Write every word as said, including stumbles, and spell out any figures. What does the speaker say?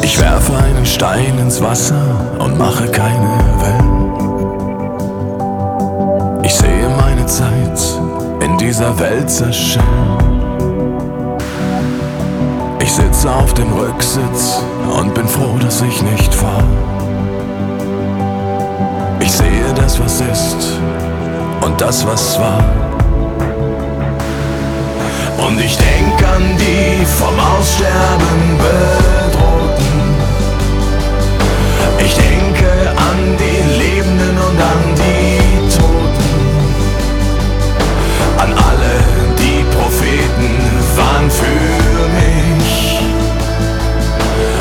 Ich werfe einen Stein ins Wasser und mache keine Wellen. Ich sehe meine Zeit in dieser Welt zerschellen. Ich sitze auf dem Rücksitz und bin froh, dass ich nicht fahr. Ich sehe das, was ist und das, was war. Und ich denk an die vom Aussterben be